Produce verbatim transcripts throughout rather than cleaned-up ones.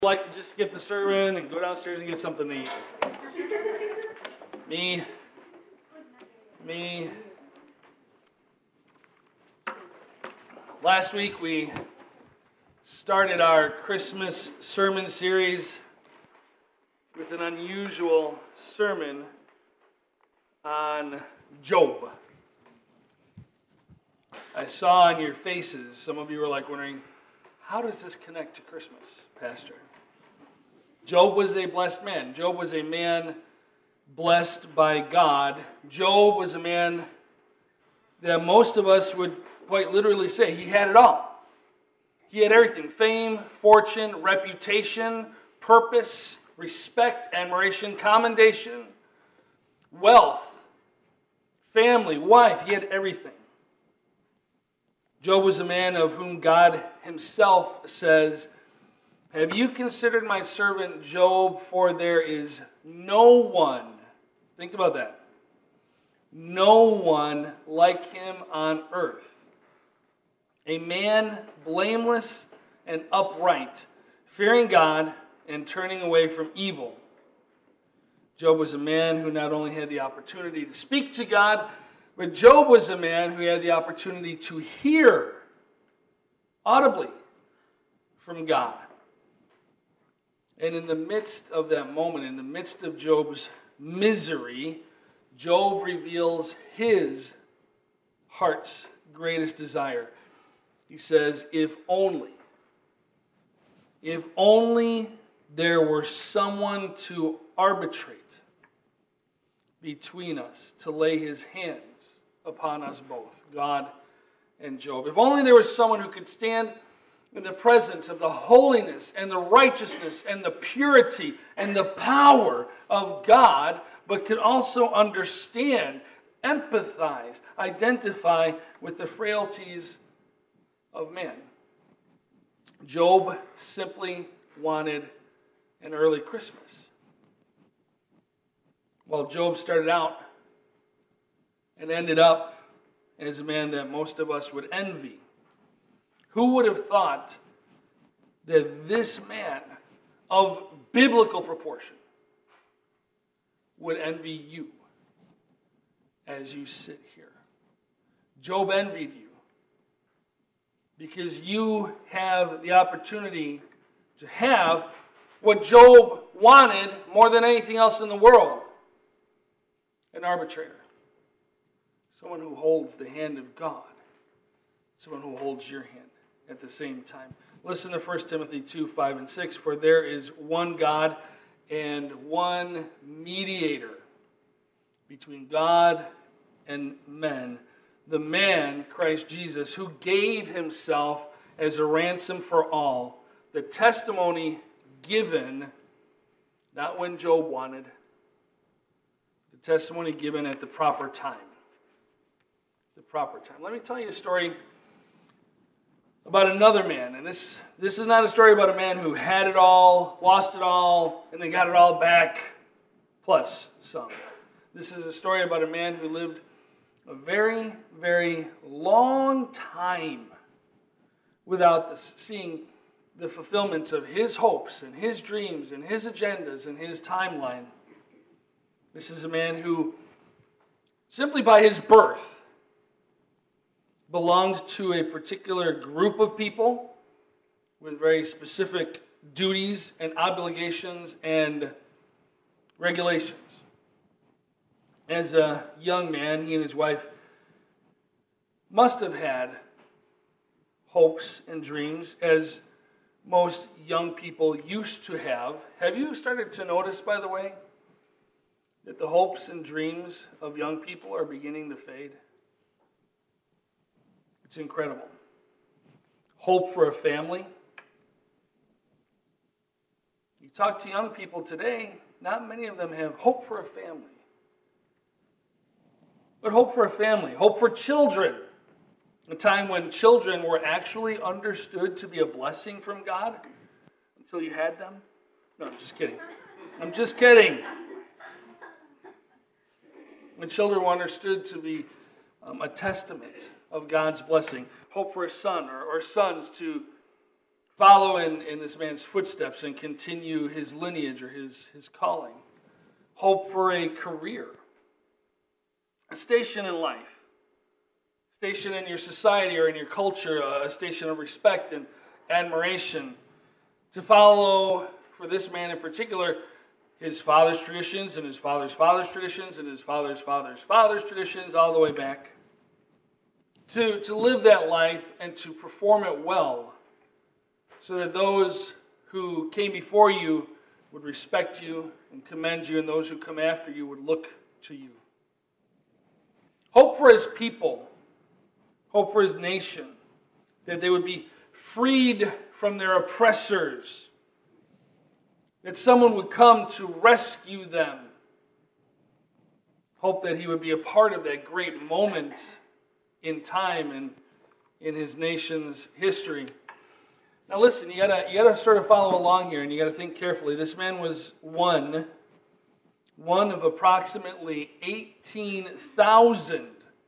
Like to just skip the sermon and go downstairs and get something to eat. Me, me. Last week we started our Christmas sermon series with an unusual sermon on Job. I saw on your faces, some of you were like wondering, how does this connect to Christmas, Pastor? Job was a blessed man. Job was a man blessed by God. Job was a man that most of us would quite literally say he had it all. He had everything: fame, fortune, reputation, purpose, respect, admiration, commendation, wealth, family, wife. He had everything. Job was a man of whom God himself says, "Have you considered my servant Job? For there is no one," think about that, "no one like him on earth. A man blameless and upright, fearing God and turning away from evil." Job was a man who not only had the opportunity to speak to God, but Job was a man who had the opportunity to hear audibly from God. And in the midst of that moment, in the midst of Job's misery, Job reveals his heart's greatest desire. He says, if only, if only there were someone to arbitrate between us, to lay his hands upon us both, God and Job. If only there was someone who could stand in the presence of the holiness and the righteousness and the purity and the power of God, but could also understand, empathize, identify with the frailties of man. Job simply wanted an early Christmas. Well, Job started out and ended up as a man that most of us would envy. Who would have thought that this man of biblical proportion would envy you as you sit here? Job envied you because you have the opportunity to have what Job wanted more than anything else in the world: an arbitrator. Someone who holds the hand of God. Someone who holds your hand at the same time. Listen to First Timothy two, five, and six. For there is one God and one mediator between God and men, the man, Christ Jesus, who gave himself as a ransom for all. The testimony given, not when Job wanted, the testimony given at the proper time. The proper time. Let me tell you a story about another man. And this, this is not a story about a man who had it all, lost it all, and then got it all back, plus some. This is a story about a man who lived a very, very long time without the, seeing the fulfillments of his hopes and his dreams and his agendas and his timeline. This is a man who, simply by his birth, belonged to a particular group of people with very specific duties and obligations and regulations. As a young man, he and his wife must have had hopes and dreams, as most young people used to have. Have you started to notice, by the way, that the hopes and dreams of young people are beginning to fade? It's incredible. Hope for a family. You talk to young people today, not many of them have hope for a family. But hope for a family, hope for children. A time when children were actually understood to be a blessing from God until you had them. No, I'm just kidding. I'm just kidding. When children were understood to be um, a testament of God's blessing. Hope for a son or, or sons to follow in, in this man's footsteps and continue his lineage or his, his calling. Hope for a career, a station in life, station in your society or in your culture, a station of respect and admiration. To follow, for this man in particular, his father's traditions and his father's father's traditions and his father's father's father's traditions all the way back. To, to live that life and to perform it well so that those who came before you would respect you and commend you, and those who come after you would look to you. Hope for his people, hope for his nation, that they would be freed from their oppressors, that someone would come to rescue them. Hope that he would be a part of that great moment in time and in his nation's history. Now listen, you gotta you gotta sort of follow along here, and you gotta think carefully. This man was one, one of approximately eighteen thousand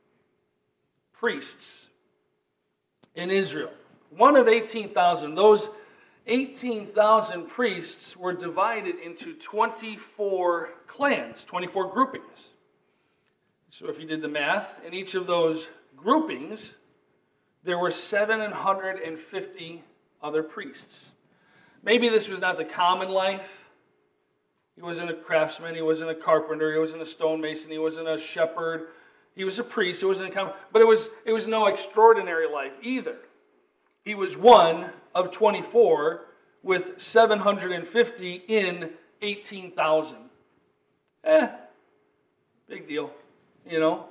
priests in Israel. One of eighteen thousand. Those eighteen thousand priests were divided into twenty-four clans, twenty-four groupings. So if you did the math, in each of those groupings, there were seven hundred fifty other priests. Maybe this was not the common life. He wasn't a craftsman, he wasn't a carpenter, he wasn't a stonemason, he wasn't a shepherd. He was a priest, it wasn't a common, but it was, it was no extraordinary life either. He was one of twenty-four with seven hundred fifty in eighteen thousand. Eh, big deal, you know.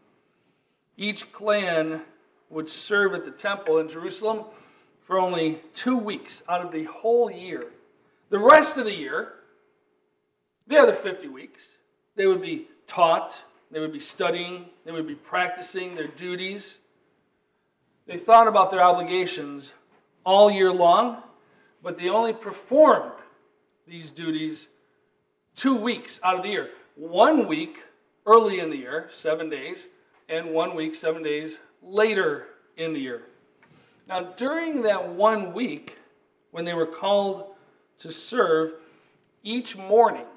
Each clan would serve at the temple in Jerusalem for only two weeks out of the whole year. The rest of the year, the other fifty weeks, they would be taught, they would be studying, they would be practicing their duties. They thought about their obligations all year long, but they only performed these duties two weeks out of the year. One week early in the year, seven days, and one week, seven days later in the year. Now, during that one week, when they were called to serve, each morning,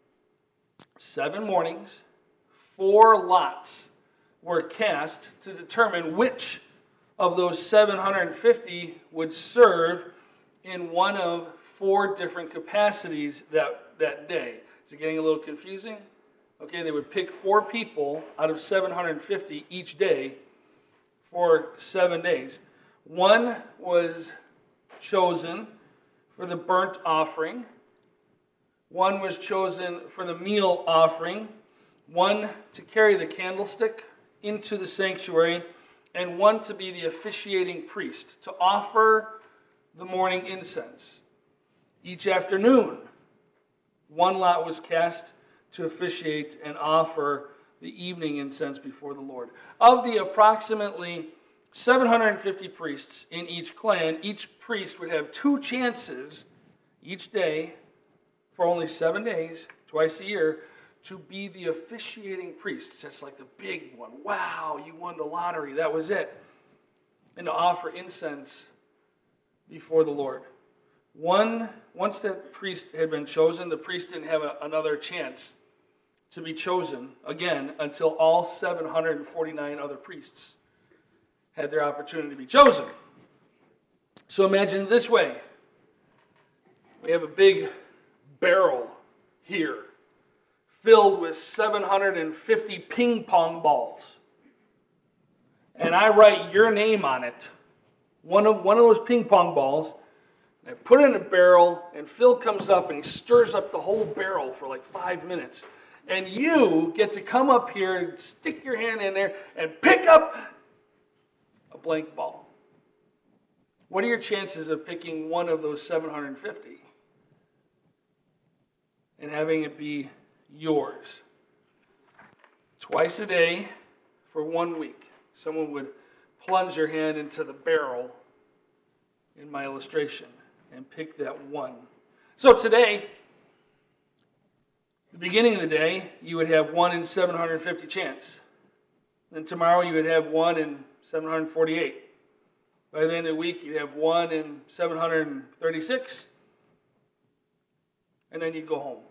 seven mornings, four lots were cast to determine which of those seven hundred fifty would serve in one of four different capacities that, that day. Is it getting a little confusing? Okay, they would pick four people out of seven hundred fifty each day for seven days. One was chosen for the burnt offering. One was chosen for the meal offering. One to carry the candlestick into the sanctuary, and one to be the officiating priest, to offer the morning incense. Each afternoon, one lot was cast to officiate and offer the evening incense before the Lord. Of the approximately seven hundred fifty priests in each clan, each priest would have two chances each day for only seven days, twice a year, to be the officiating priest. That's like the big one. Wow, you won the lottery. That was it. And to offer incense before the Lord. One, once that priest had been chosen, the priest didn't have a, another chance to be chosen again until all seven hundred forty-nine other priests had their opportunity to be chosen. So imagine it this way. We have a big barrel here filled with seven hundred fifty ping pong balls. And I write your name on it, one of, one of those ping pong balls, and I put it in a barrel, and Phil comes up and he stirs up the whole barrel for like five minutes. And you get to come up here and stick your hand in there and pick up a blank ball. What are your chances of picking one of those seven hundred fifty and having it be yours? Twice a day for one week, someone would plunge their hand into the barrel in my illustration and pick that one. So today, the beginning of the day, you would have one in seven hundred fifty chance. Then tomorrow you would have one in seven hundred forty-eight. By the end of the week, you'd have one in seven hundred thirty-six. And then you'd go home.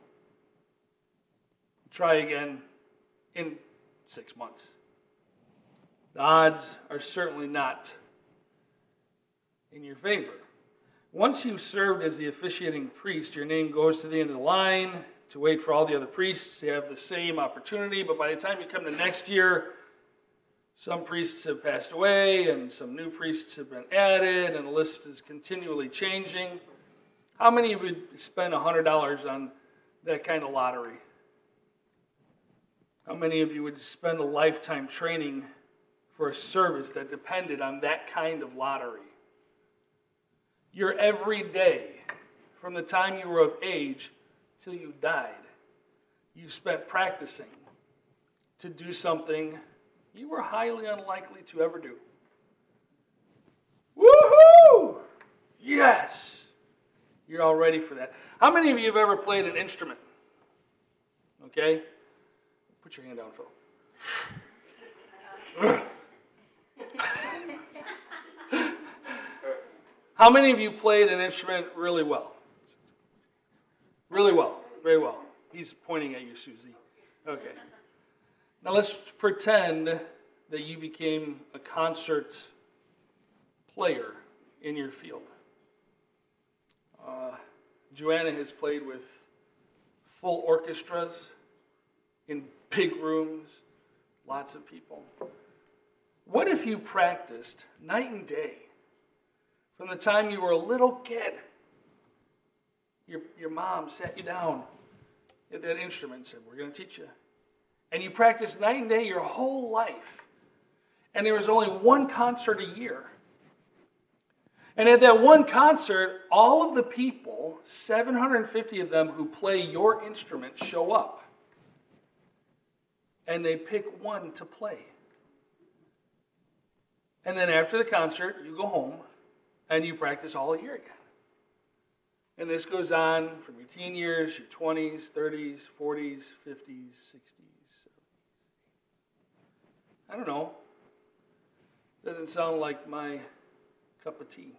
Try again in six months. The odds are certainly not in your favor. Once you've served as the officiating priest, your name goes to the end of the line to wait for all the other priests to have the same opportunity. But by the time you come to next year, some priests have passed away and some new priests have been added, and the list is continually changing. How many of you spend one hundred dollars on that kind of lottery? How many of you would spend a lifetime training for a service that depended on that kind of lottery? Your every day, from the time you were of age till you died, you spent practicing to do something you were highly unlikely to ever do. Woohoo! Yes! You're all ready for that. How many of you have ever played an instrument? Okay? Put your hand down, Phil. How many of you played an instrument really well? Really well. Very well. He's pointing at you, Susie. Okay. Now let's pretend that you became a concert player in your field. Uh, Joanna has played with full orchestras in big rooms, lots of people. What if you practiced night and day from the time you were a little kid? Your, your mom sat you down at that instrument and said, we're going to teach you. And you practiced night and day your whole life. And there was only one concert a year. And at that one concert, all of the people, seven hundred fifty of them who play your instrument, show up. And they pick one to play. And then after the concert, you go home and you practice all year again. And this goes on from your teen years, your twenties, thirties, forties, fifties, sixties, seventies. I don't know. Doesn't sound like my cup of tea.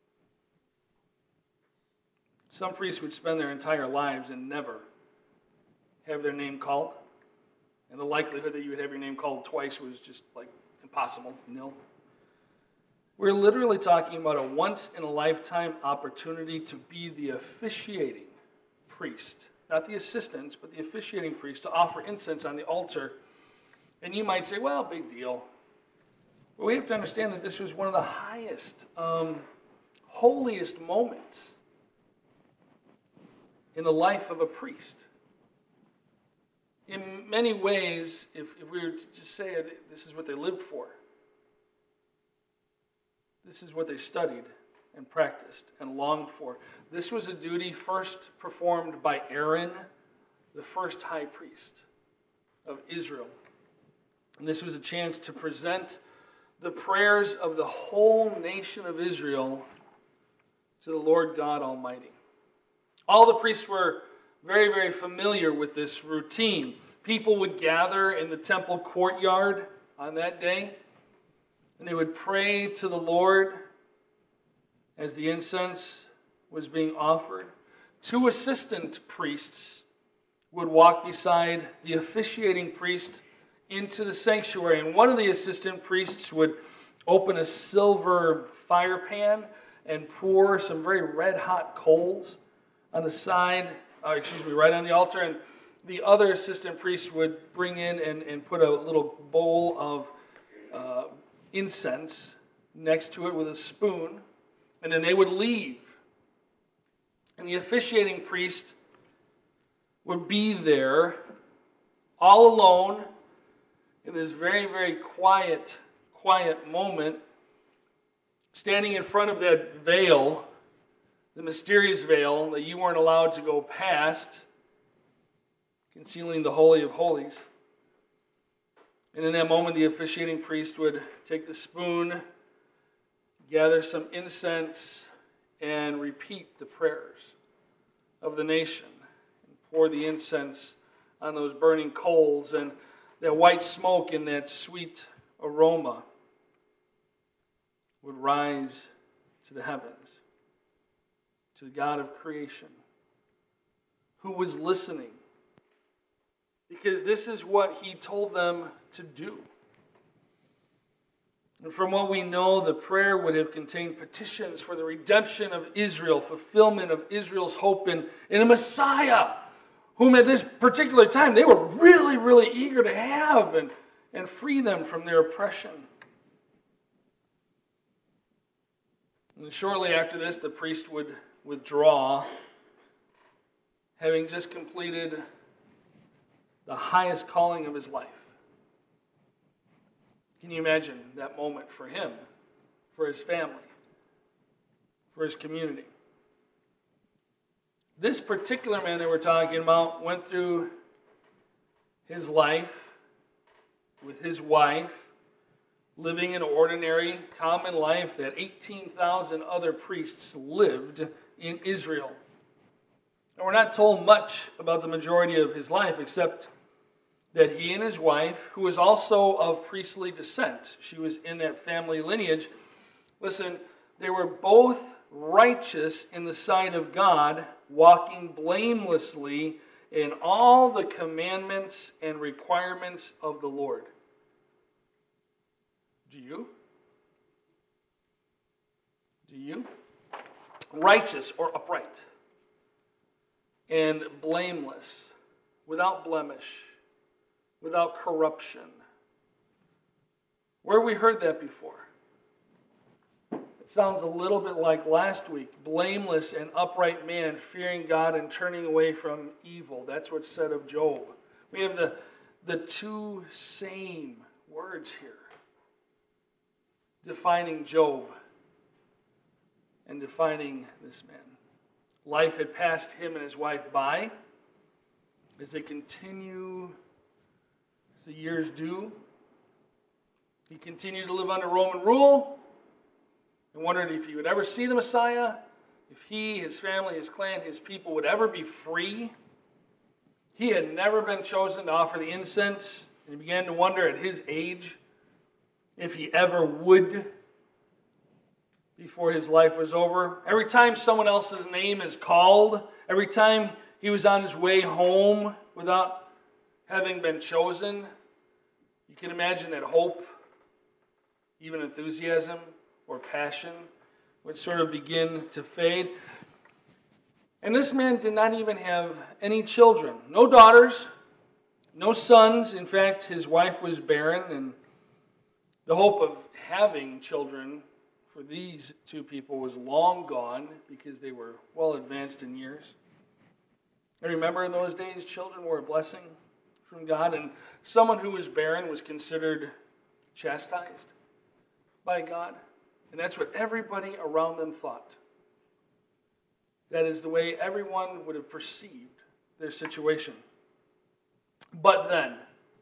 Some priests would spend their entire lives and never have their name called. And the likelihood that you would have your name called twice was just like impossible, nil. We're literally talking about a once-in-a-lifetime opportunity to be the officiating priest. Not the assistants, but the officiating priest to offer incense on the altar. And you might say, well, big deal. But we have to understand that this was one of the highest, um, holiest moments in the life of a priest. In many ways, if, if we were to just say it, this is what they lived for. This is what they studied and practiced and longed for. This was a duty first performed by Aaron, the first high priest of Israel. And this was a chance to present the prayers of the whole nation of Israel to the Lord God Almighty. All the priests were very, very familiar with this routine. People would gather in the temple courtyard on that day, and they would pray to the Lord as the incense was being offered. Two assistant priests would walk beside the officiating priest into the sanctuary, and one of the assistant priests would open a silver fire pan and pour some very red-hot coals on the side, uh, excuse me, right on the altar, and the other assistant priest would bring in and, and put a little bowl of uh, incense next to it with a spoon, and then they would leave. And the officiating priest would be there all alone in this very, very quiet, quiet moment, standing in front of that veil, the mysterious veil that you weren't allowed to go past, concealing the Holy of Holies. And in that moment, the officiating priest would take the spoon, gather some incense, and repeat the prayers of the nation, and pour the incense on those burning coals, and that white smoke and that sweet aroma would rise to the heavens, to the God of creation, who was listening, because this is what he told them to do. And from what we know, the prayer would have contained petitions for the redemption of Israel, fulfillment of Israel's hope in, in a Messiah, whom at this particular time they were really, really eager to have and, and free them from their oppression. And shortly after this, the priest would withdraw, having just completed the highest calling of his life. Can you imagine that moment for him, for his family, for his community? This particular man that we're talking about went through his life with his wife, living an ordinary, common life that eighteen thousand other priests lived in Israel. And we're not told much about the majority of his life, except that he and his wife, who was also of priestly descent, she was in that family lineage, listen, they were both righteous in the sight of God, walking blamelessly in all the commandments and requirements of the Lord. Do you? Do you? Righteous or upright and blameless, without blemish, without corruption. Where have we heard that before? It sounds a little bit like last week. Blameless and upright man, fearing God and turning away from evil. That's what's said of Job. We have the, the two same words here, defining Job and defining this man. Life had passed him and his wife by as they continue, as the years do. He continued to live under Roman rule and wondered if he would ever see the Messiah, if he, his family, his clan, his people would ever be free. He had never been chosen to offer the incense, and he began to wonder at his age if he ever would before his life was over. Every time someone else's name is called, every time he was on his way home without having been chosen, you can imagine that hope, even enthusiasm or passion, would sort of begin to fade. And this man did not even have any children. No daughters, no sons. In fact, his wife was barren, and the hope of having children for these two people was long gone because they were well advanced in years. And remember, in those days, children were a blessing from God, and someone who was barren was considered chastised by God. And that's what everybody around them thought. That is the way everyone would have perceived their situation. But then,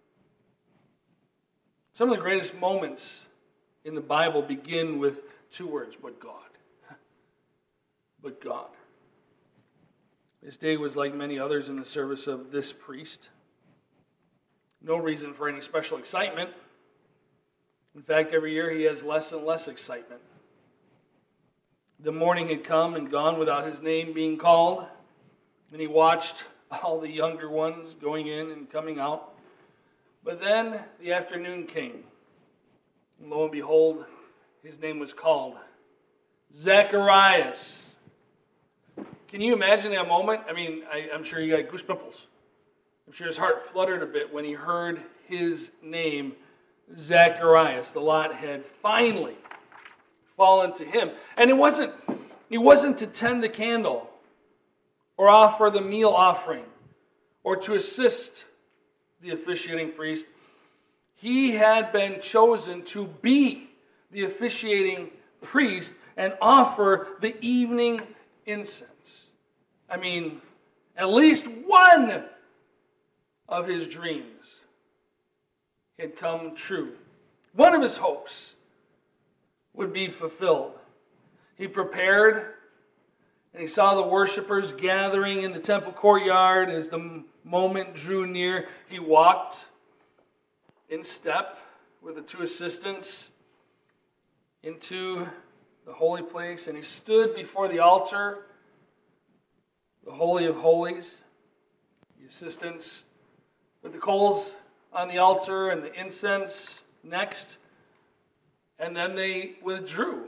some of the greatest moments in the Bible begin with two words, but God. But God. This day was like many others in the service of this priest. No reason for any special excitement. In fact, every year he has less and less excitement. The morning had come and gone without his name being called, and he watched all the younger ones going in and coming out. But then the afternoon came, and lo and behold, his name was called, Zacharias. Can you imagine that moment? I mean, I, I'm sure he got goosepimples. I'm sure his heart fluttered a bit when he heard his name, Zacharias. The lot had finally fallen to him. And it wasn't, it wasn't to tend the candle or offer the meal offering or to assist the officiating priest. He had been chosen to be the officiating priest and offer the evening incense. I mean, at least one of his dreams had come true. One of his hopes would be fulfilled. He prepared, and he saw the worshipers gathering in the temple courtyard. As the moment drew near, he walked in step with the two assistants into the holy place, and he stood before the altar, the Holy of Holies. The assistants with the coals on the altar and the incense next, and then they withdrew.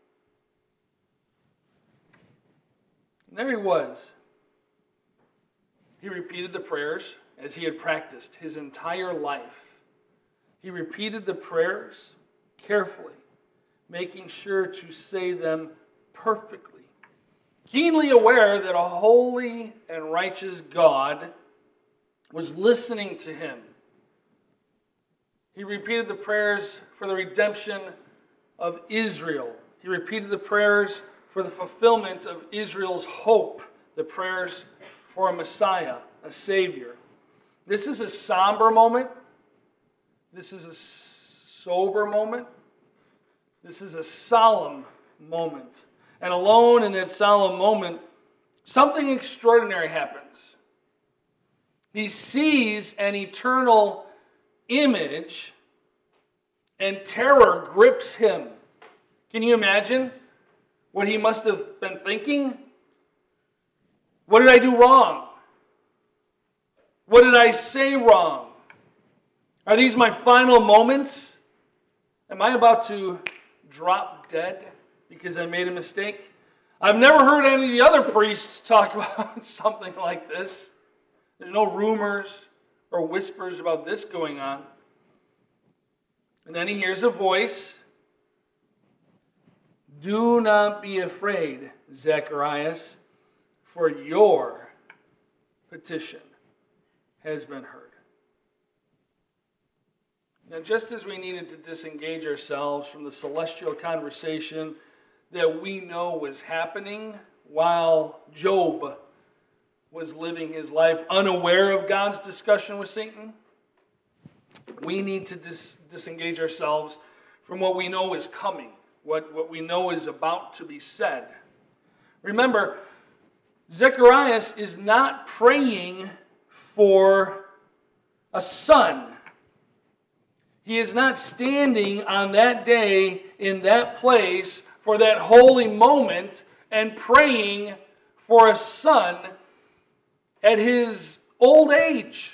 And there he was. He repeated the prayers as he had practiced his entire life. He repeated the prayers carefully, making sure to say them perfectly, keenly aware that a holy and righteous God was listening to him. He repeated the prayers for the redemption of Israel. He repeated the prayers for the fulfillment of Israel's hope, the prayers for a Messiah, a Savior. This is a somber moment. This is a sober moment. This is a solemn moment. And alone in that solemn moment, something extraordinary happens. He sees an eternal image, and terror grips him. Can you imagine what he must have been thinking? What did I do wrong? What did I say wrong? Are these my final moments? Am I about to drop dead because I made a mistake? I've never heard any of the other priests talk about something like this. There's no rumors or whispers about this going on. And then he hears a voice. Do not be afraid, Zacharias, for your petition has been heard. Now, just as we needed to disengage ourselves from the celestial conversation that we know was happening while Job was living his life unaware of God's discussion with Satan, we need to dis- disengage ourselves from what we know is coming, what, what we know is about to be said. Remember, Zacharias is not praying for a son. He is not standing on that day in that place for that holy moment and praying for a son at his old age.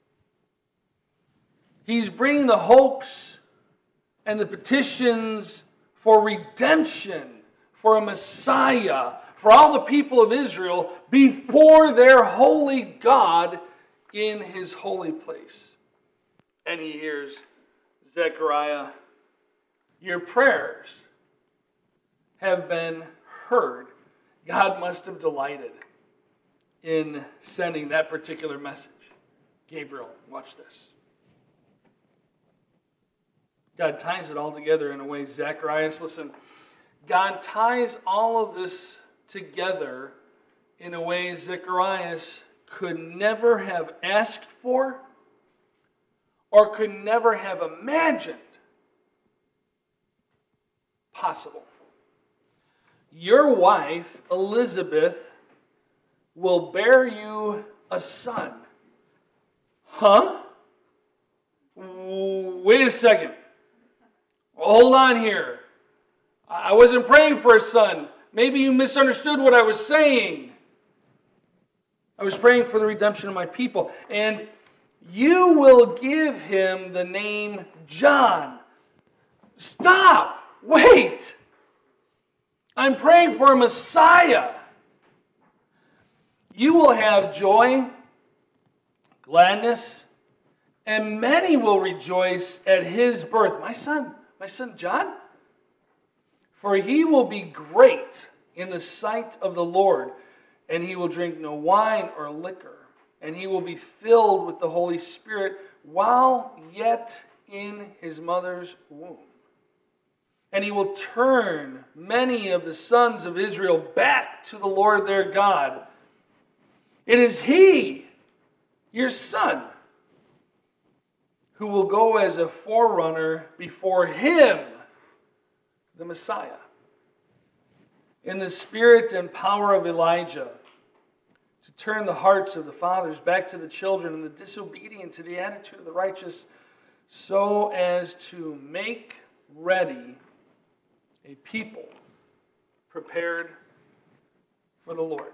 He's bringing the hopes and the petitions for redemption, for a Messiah, for all the people of Israel before their holy God in his holy place. And he hears, Zechariah, your prayers have been heard. God must have delighted in sending that particular message. Gabriel, watch this. God ties it all together in a way. Zacharias, listen, God ties all of this together in a way Zacharias could never have asked for or could never have imagined possible. Your wife, Elizabeth, will bear you a son. Huh? Wait a second. Hold on here. I wasn't praying for a son. Maybe you misunderstood what I was saying. I was praying for the redemption of my people. And you will give him the name John. Stop! Wait! I'm praying for a Messiah. You will have joy, gladness, and many will rejoice at his birth. My son, my son John? For he will be great in the sight of the Lord, and he will drink no wine or liquor, and he will be filled with the Holy Spirit while yet in his mother's womb. And he will turn many of the sons of Israel back to the Lord their God. It is he, your son, who will go as a forerunner before him, the Messiah, in the spirit and power of Elijah, to turn the hearts of the fathers back to the children and the disobedient to the attitude of the righteous, so as to make ready a people prepared for the Lord.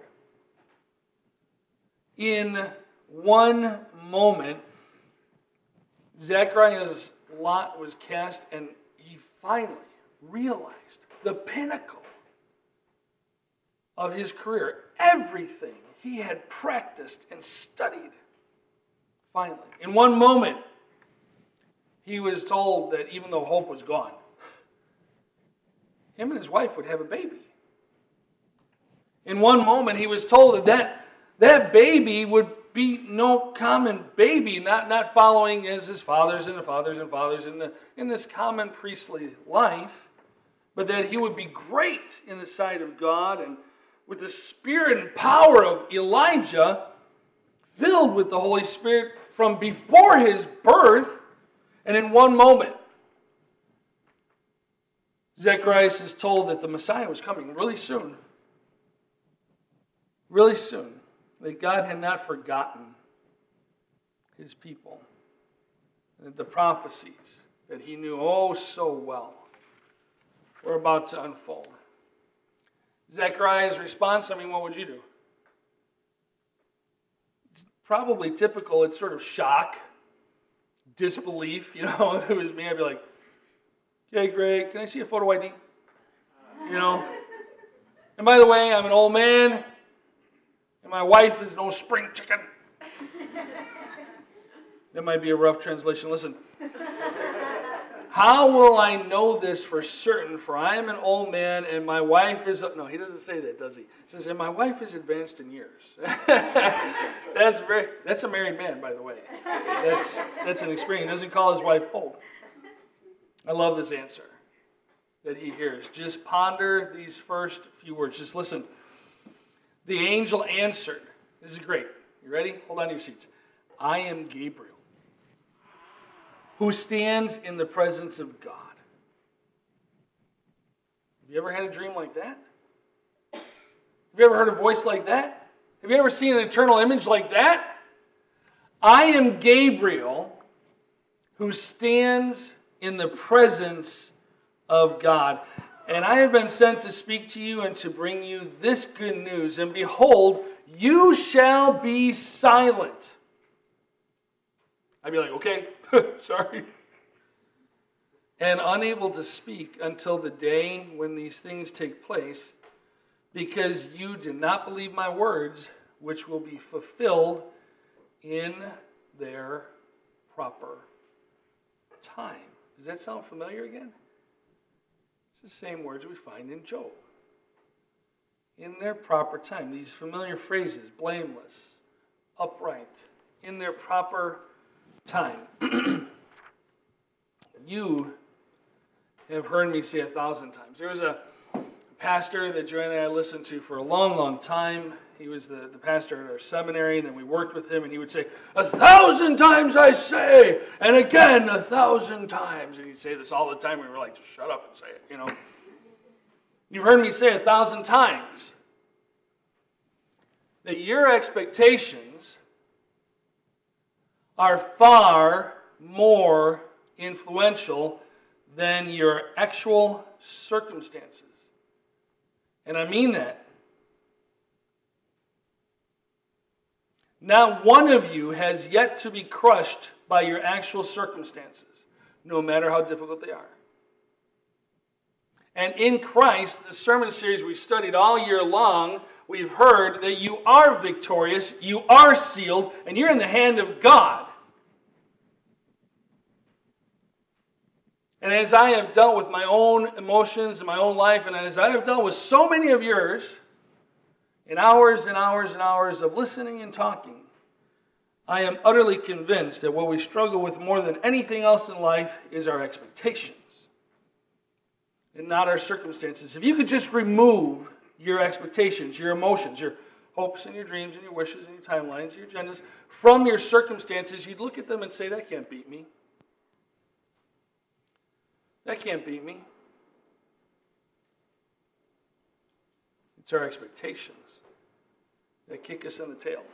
In one moment, Zechariah's lot was cast, and he finally realized the pinnacle of his career. Everything he had practiced and studied. Finally, in one moment, he was told that even though hope was gone, him and his wife would have a baby. In one moment, he was told that that, that baby would be no common baby, not, not following as his fathers and the fathers and fathers in, the, in this common priestly life, but that he would be great in the sight of God, and with the spirit and power of Elijah, filled with the Holy Spirit from before his birth. And in one moment, Zacharias is told that the Messiah was coming really soon. Really soon. That God had not forgotten his people. And that the prophecies that he knew oh so well were about to unfold. Zechariah's response, I mean, what would you do? It's probably typical. It's sort of shock, disbelief. You know, if it was me, I'd be like, okay, great. Can I see a photo I D? You know? And by the way, I'm an old man, and my wife is no spring chicken. That might be a rough translation. Listen. How will I know this for certain? For I am an old man, and my wife is... No, he doesn't say that, does he? He says, and my wife is advanced in years. That's very. That's a married man, by the way. That's, that's an experience. He doesn't call his wife old. I love this answer that he hears. Just ponder these first few words. Just listen. The angel answered. This is great. You ready? Hold on to your seats. I am Gabriel, who stands in the presence of God. Have you ever had a dream like that? Have you ever heard a voice like that? Have you ever seen an eternal image like that? I am Gabriel, who stands in the presence of God. And I have been sent to speak to you and to bring you this good news. And behold, you shall be silent. I'd be like, okay, sorry. And unable to speak until the day when these things take place, because you did not believe my words, which will be fulfilled in their proper time. Does that sound familiar again? It's the same words we find in Job. In their proper time. These familiar phrases, blameless, upright, in their proper time. You have heard me say a thousand times. There was a pastor that Joanna and I listened to for a long, long time. He was the, the pastor at our seminary, and then we worked with him, and he would say, a thousand times I say, and again a thousand times. And he'd say this all the time. We were like, just shut up and say it, you know. You've heard me say a thousand times that your expectations are far more influential than your actual circumstances. And I mean that. Not one of you has yet to be crushed by your actual circumstances, no matter how difficult they are. And in Christ, the sermon series we studied all year long, we've heard that you are victorious, you are sealed, and you're in the hand of God. And as I have dealt with my own emotions and my own life, and as I have dealt with so many of yours, in hours and hours and hours of listening and talking, I am utterly convinced that what we struggle with more than anything else in life is our expectations and not our circumstances. If you could just remove your expectations, your emotions, your hopes and your dreams and your wishes and your timelines, your agendas from your circumstances, you'd look at them and say, that can't beat me. That can't beat me. It's our expectations that kick us in the tail.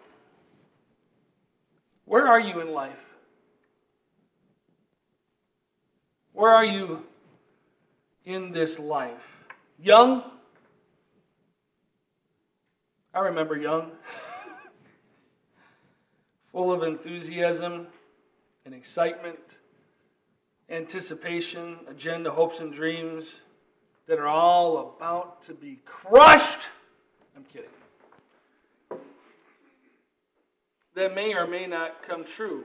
Where are you in life? Where are you in this life. Young. I remember young. Full of enthusiasm and excitement, anticipation, agenda, hopes, and dreams that are all about to be crushed. I'm kidding. That may or may not come true.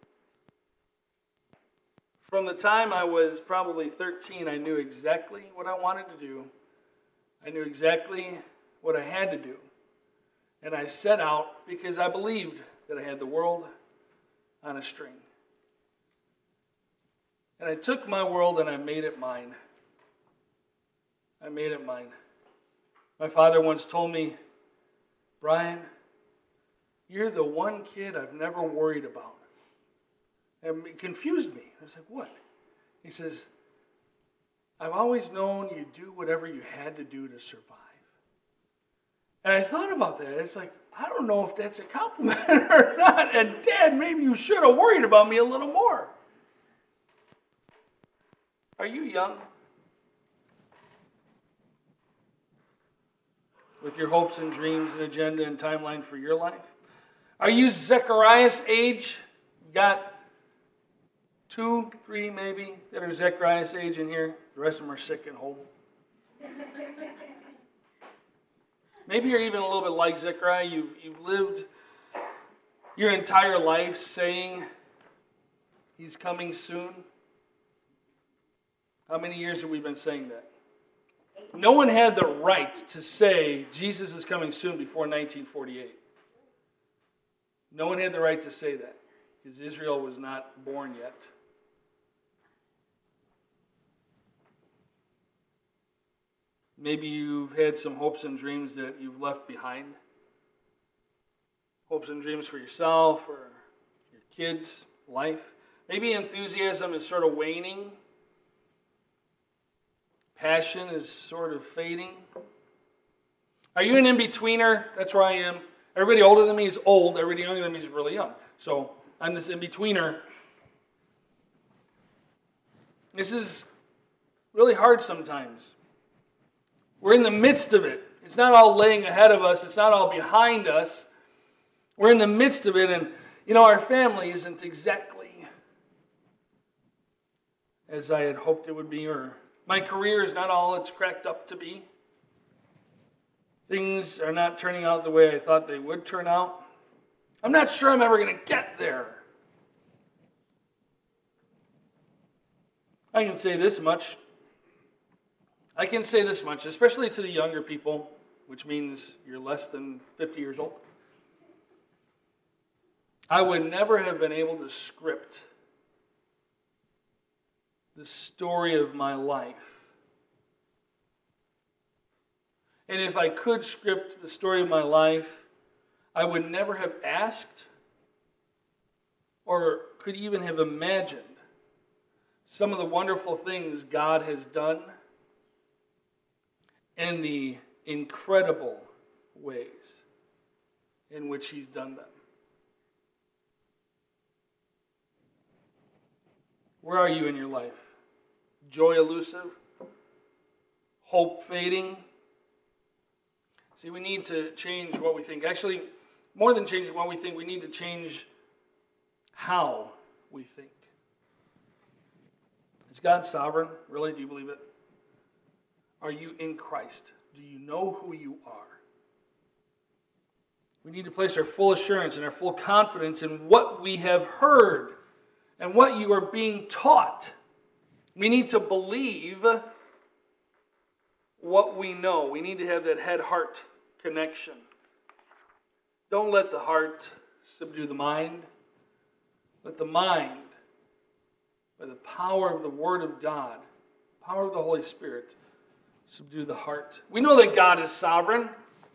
From the time I was probably thirteen, I knew exactly what I wanted to do. I knew exactly what I had to do. And I set out because I believed that I had the world on a string. And I took my world and I made it mine. I made it mine. My father once told me, Brian, you're the one kid I've never worried about. And it confused me. I was like, what? He says, I've always known you do whatever you had to do to survive. And I thought about that. It's like, I don't know if that's a compliment or not. And Dad, maybe you should have worried about me a little more. Are you young? With your hopes and dreams and agenda and timeline for your life? Are you Zechariah's age? Got two, three maybe that are Zechariah's age in here. The rest of them are sick and home. Maybe you're even a little bit like Zechariah. You've, you've lived your entire life saying he's coming soon. How many years have we been saying that? No one had the right to say Jesus is coming soon before nineteen forty-eight. No one had the right to say that because Israel was not born yet. Maybe you've had some hopes and dreams that you've left behind. Hopes and dreams for yourself or your kids' life. Maybe enthusiasm is sort of waning. Passion is sort of fading. Are you an in-betweener? That's where I am. Everybody older than me is old. Everybody younger than me is really young. So I'm this in-betweener. This is really hard sometimes. We're in the midst of it. It's not all laying ahead of us. It's not all behind us. We're in the midst of it. And, you know, our family isn't exactly as I had hoped it would be. Or my career is not all it's cracked up to be. Things are not turning out the way I thought they would turn out. I'm not sure I'm ever going to get there. I can say this much. I can say this much, especially to the younger people, which means you're less than fifty years old. I would never have been able to script the story of my life. And if I could script the story of my life, I would never have asked or could even have imagined some of the wonderful things God has done and the incredible ways in which He's done them. Where are you in your life? Joy elusive? Hope fading? See, we need to change what we think. Actually, more than changing what we think, we need to change how we think. Is God sovereign? Really? Do you believe it? Are you in Christ? Do you know who you are? We need to place our full assurance and our full confidence in what we have heard and what you are being taught. We need to believe what we know. We need to have that head-heart connection. Don't let the heart subdue the mind. Let the mind, by the power of the Word of God, power of the Holy Spirit, subdue the heart. We know that God is sovereign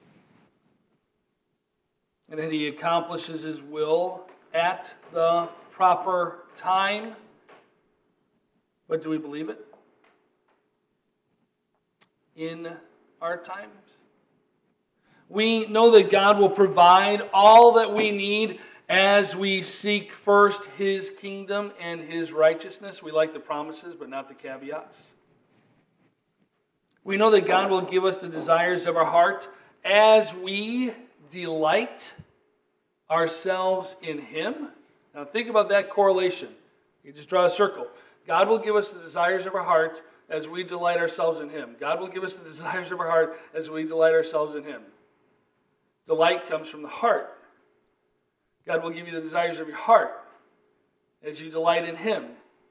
and that He accomplishes His will at the proper time. But do we believe it? In our times? We know that God will provide all that we need as we seek first His kingdom and His righteousness. We like the promises, but not the caveats. We know that God will give us the desires of our heart as we delight ourselves in Him. Now think about that correlation. You just draw a circle. God will give us the desires of our heart as we delight ourselves in Him. God will give us the desires of our heart as we delight ourselves in Him. Delight comes from the heart. God will give you the desires of your heart as you delight in Him.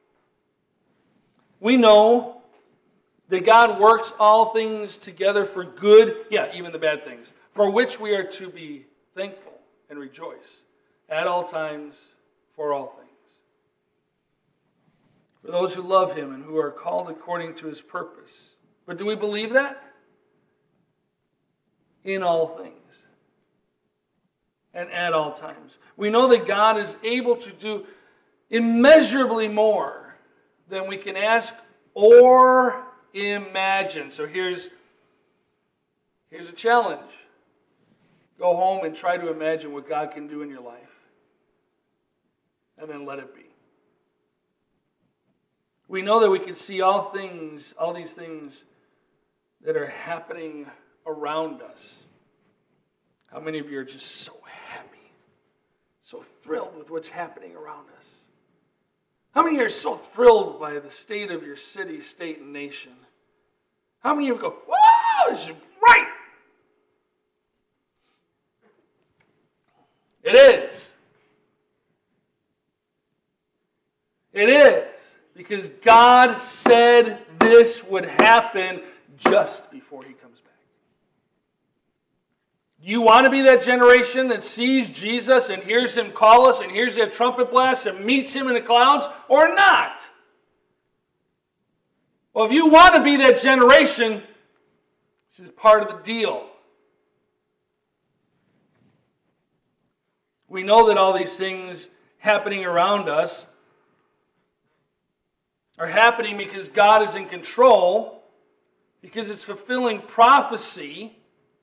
We know that God works all things together for good, yeah, even the bad things, for which we are to be thankful and rejoice at all times for all things. For those who love Him and who are called according to His purpose. But do we believe that? In all things. And at all times. We know that God is able to do immeasurably more than we can ask or imagine. So here's, here's a challenge. Go home and try to imagine what God can do in your life. And then let it be. We know that we can see all things, all these things that are happening around us. How many of you are just so happy, so thrilled with what's happening around us? How many of you are so thrilled by the state of your city, state, and nation? How many of you go, whoa, this is great? It is. It is. Because God said this would happen just before He comes back. Do you want to be that generation that sees Jesus and hears Him call us and hears that trumpet blast and meets Him in the clouds, or not? Well, if you want to be that generation, this is part of the deal. We know that all these things happening around us are happening because God is in control, because it's fulfilling prophecy.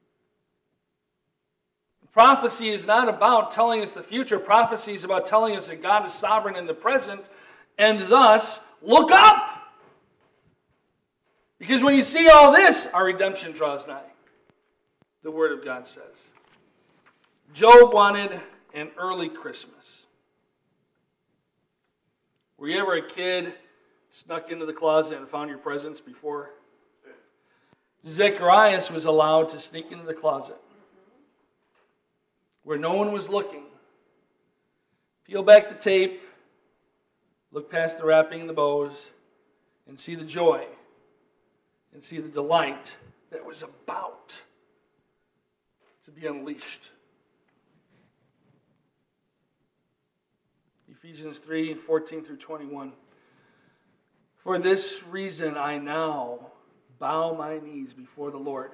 Prophecy is not about telling us the future. Prophecy is about telling us that God is sovereign in the present, and thus, look up! Because when you see all this, our redemption draws nigh. The Word of God says. Job wanted an early Christmas. Were you ever a kid, snuck into the closet and found your presents before? Zacharias was allowed to sneak into the closet where no one was looking. Peel back the tape, look past the wrapping and the bows, and see the joy and see the delight that was about to be unleashed. Ephesians three, fourteen through twenty-one. For this reason I now bow my knees before the Lord,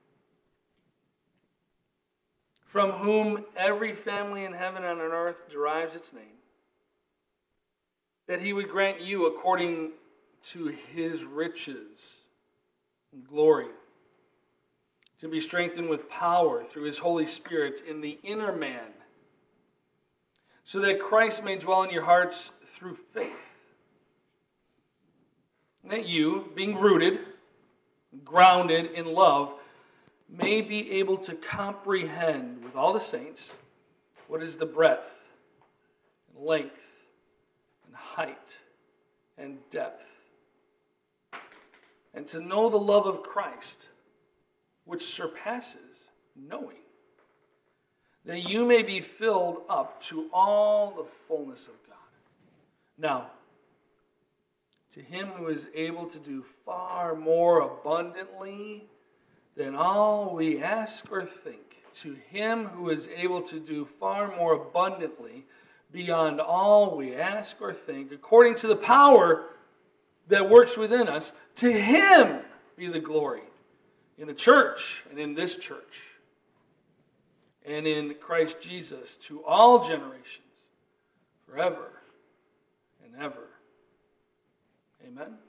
from whom every family in heaven and on earth derives its name, that He would grant you according to His riches and glory to be strengthened with power through His Holy Spirit in the inner man, so that Christ may dwell in your hearts through faith. And that you, being rooted, grounded in love, may be able to comprehend with all the saints what is the breadth and length and height and depth, and to know the love of Christ, which surpasses knowing, that you may be filled up to all the fullness of God. Now, to Him who is able to do far more abundantly than all we ask or think, to Him who is able to do far more abundantly beyond all we ask or think, according to the power that works within us, to Him be the glory in the church and in this church and in Christ Jesus to all generations, forever and ever. Amen.